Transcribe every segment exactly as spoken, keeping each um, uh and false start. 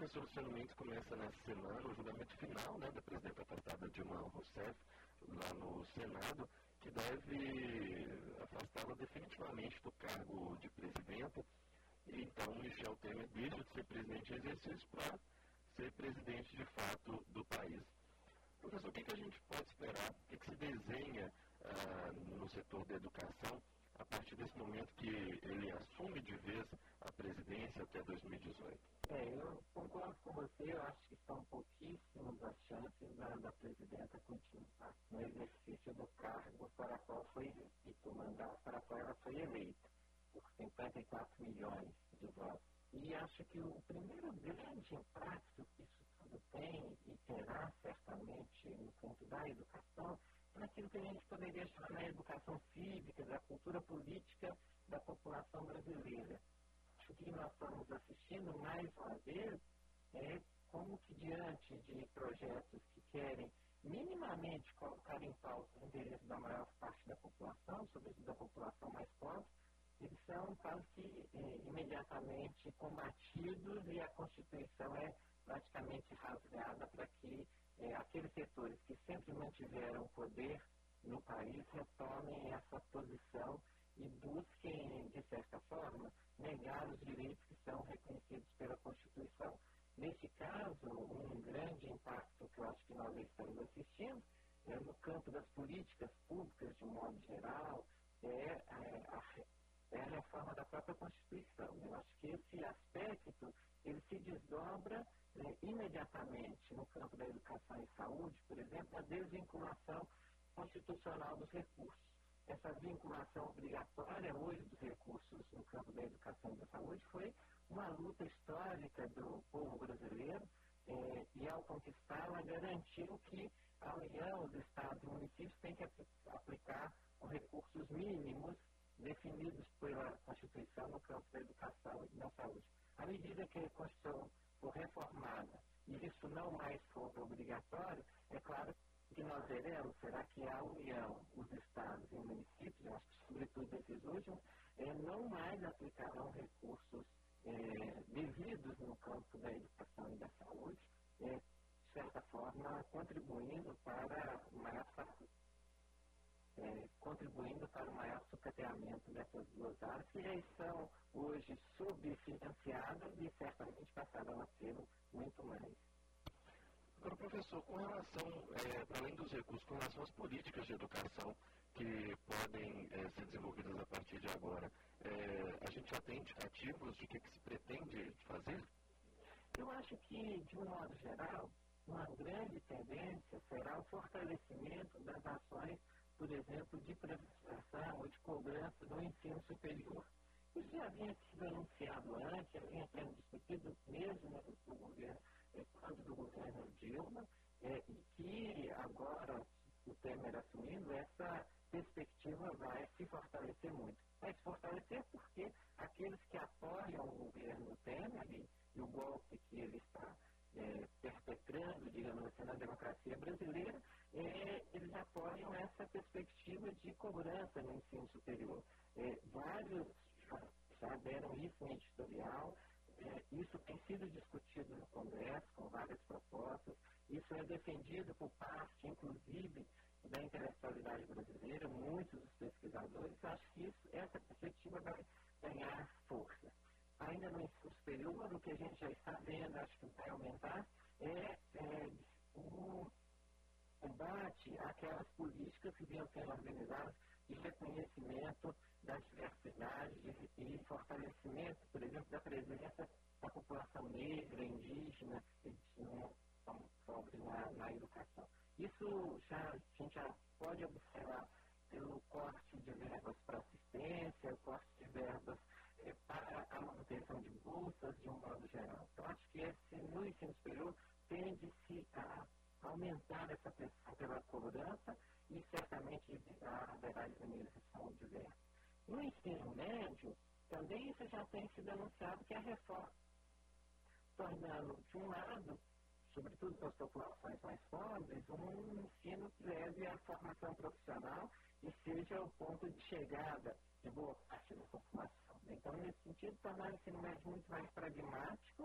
professor Luciano Mendes começa nessa semana o julgamento final, né, da presidenta afastada Dilma Rousseff, lá no Senado, que deve afastá-la definitivamente do cargo de presidenta. E então, Michel Temer deixa de ser presidente em exercício para ser presidente de fato do país. Professor, o que, que a gente pode esperar? O que, que se desenha ah, no setor da educação a partir desse momento que ele assume de vez a presidência até dois mil e dezoito? É, eu concordo com você, eu acho que são pouquíssimas as chances da, da presidenta continuar no exercício do cargo para a qual foi eleito, o mandato para a qual ela foi eleita, por cinquenta e quatro milhões de votos. E acho que o primeiro grande impacto que isso tudo tem e terá certamente no campo da educação é naquilo que a gente poderia chamar na educação cívica, da cultura política da população brasileira. O que nós estamos assistindo mais uma vez é como que diante de projetos que querem minimamente colocar em pauta o interesse da maior parte da população, sobretudo da população mais pobre, eles são quase que é, imediatamente combatidos e a Constituição é praticamente rasgada para que é, aqueles setores que sempre mantiveram o poder no país retomem essa posição e busquem, de certa forma, negar os direitos que são reconhecidos pela Constituição. Nesse caso, um grande impacto que eu acho que nós estamos assistindo é no campo das políticas públicas, de um modo geral, é, é, a, é a reforma da própria Constituição. Eu acho que esse aspecto ele se desdobra é, imediatamente no campo da educação e saúde, por exemplo, a desvinculação constitucional dos recursos. Essa vinculação obrigatória hoje dos recursos no campo da educação e da saúde foi uma luta histórica do povo brasileiro eh, e, ao conquistá-la, garantiu que a União, os Estados e municípios têm que aplicar os recursos mínimos definidos pela Constituição no campo da educação e da saúde. À medida que a Constituição for reformada e isso não mais for obrigatório, é claro que nós veremos, será que a União, os Estados e municípios, eu acho que sobretudo esses últimos, eh, não mais aplicarão recursos eh, devidos no campo da educação e da saúde, eh, de certa forma contribuindo para o maior, eh, contribuindo para o maior sucateamento dessas duas áreas, que já estão hoje subfinanciadas e certamente passarão a ser muito mais. Agora, professor, com relação, é, para além dos recursos, com relação às políticas de educação que podem é, ser desenvolvidas a partir de agora, é, a gente já tem indicativos de que, que se pretende fazer? Eu acho que, de um modo geral, uma grande tendência será o fortalecimento das ações, por exemplo, de privatização ou de cobrança do ensino superior. Isso já havia sido anunciado antes, já vinha sendo discutido mesmo no governo, quando do governo Dilma, é, e que agora, o Temer assumindo, essa perspectiva vai se fortalecer muito. Vai se fortalecer porque aqueles que apoiam o governo Temer e, e o golpe que ele está é, perpetrando, digamos assim, na democracia brasileira, é, eles apoiam essa perspectiva de cobrança no ensino superior. É, vários já deram isso em editorial. É, isso tem sido discutido no Congresso, com várias propostas. Isso é defendido por parte, inclusive, da intelectualidade brasileira, muitos dos pesquisadores. Acho que isso, essa perspectiva vai ganhar força. Ainda no ensino superior, o que a gente já está vendo, acho que vai aumentar, é, é o combate àquelas políticas que vinham sendo organizadas de reconhecimento da diversidade e fortalecimento, por exemplo, da presença da população negra, indígena, que não são pobres na, na educação. Isso já, a gente já pode observar pelo corte de verbas para assistência, o corte de verbas eh, para a manutenção de bolsas, de um modo geral. Então, acho que esse, no ensino superior tende-se a aumentar essa pressão pela cobrança e certamente haverá diminuição de verbas. No ensino médio, também isso já tem sido anunciado que a reforma, tornando, de um lado, sobretudo para as populações mais pobres, um ensino que leve à formação profissional e seja o ponto de chegada de boa parte da população. Então, nesse sentido, tornar o ensino médio muito mais pragmático,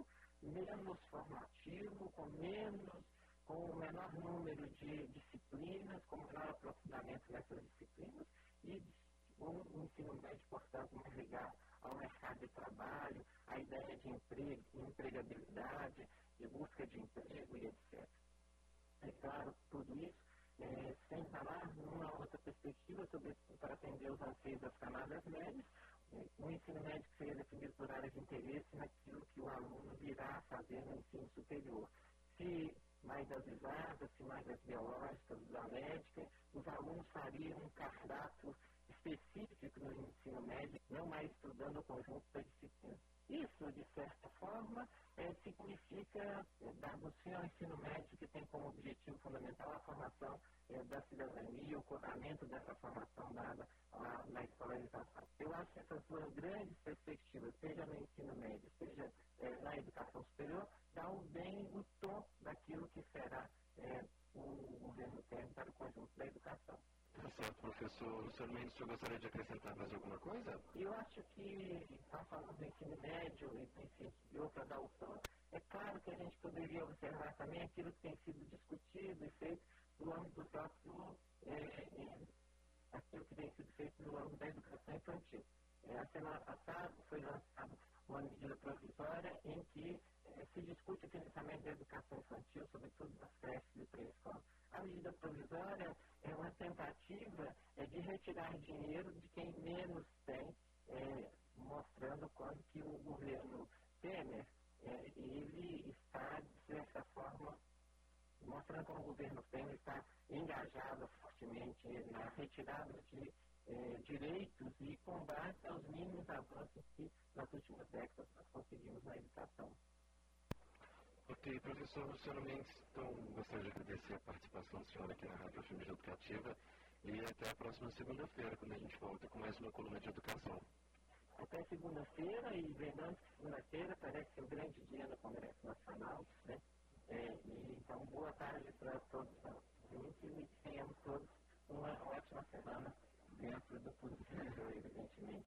menos formativo, com menos, com o menor número de disciplinas, com menor aprofundamento nessas disciplinas e um ensino médio, portanto, mais ligado ao mercado de trabalho, à ideia de emprego, empregabilidade, de busca de emprego e etcétera. É claro, tudo isso é, sem falar numa outra perspectiva sobre, para atender os anseios das camadas médias, o ensino médio seria definido por áreas de interesse naquilo que o aluno virá a fazer no ensino superior. Se mais das exatas, se mais das biológicas, da médica, os alunos fariam um cardápio específico no ensino médio, não mais estudando o conjunto da disciplina. Isso, de certa forma, é, significa é, dar no fim ao ensino médio que tem como objetivo fundamental a formação é, da cidadania, o cobramento dessa formação dada na, na escolarização. Eu acho que essas duas grandes perspectivas, seja no ensino médio, seja é, na educação superior, dão bem o tom daquilo que será é, o governo Temer para o conjunto da educação. Tá certo, professor Luciano Mendes, o senhor gostaria de acrescentar mais alguma coisa? Eu acho que, então, falando do ensino médio e do ensino superior para dar o tom, é claro que a gente poderia observar também aquilo que tem sido discutido e feito no âmbito do próprio, é, é, aquilo que tem sido feito no âmbito da educação infantil. É, a semana passada foi lançada uma medida provisória em que é, se discute o financiamento da educação infantil, sobretudo das creches e pré-escola. A medida provisória é uma tentativa é, de retirar dinheiro de quem menos tem, é, mostrando quanto que o governo Temer, é, ele está, de certa forma, mostrando como o governo Temer está engajado fortemente na retirada de é, direitos e combate aos mínimos avanços que nas últimas décadas nós conseguimos na educação. Ok, professor Luciano Mendes, então gostaria de agradecer a participação do senhor aqui na Rádio F M G Educativa e até a próxima segunda-feira, quando a gente volta com mais uma coluna de educação. Até segunda-feira, e lembrando que segunda-feira parece ser um grande dia no Congresso Nacional, né? É, e, então, boa tarde para todos nós e tenhamos todos uma ótima semana dentro do possível, evidentemente.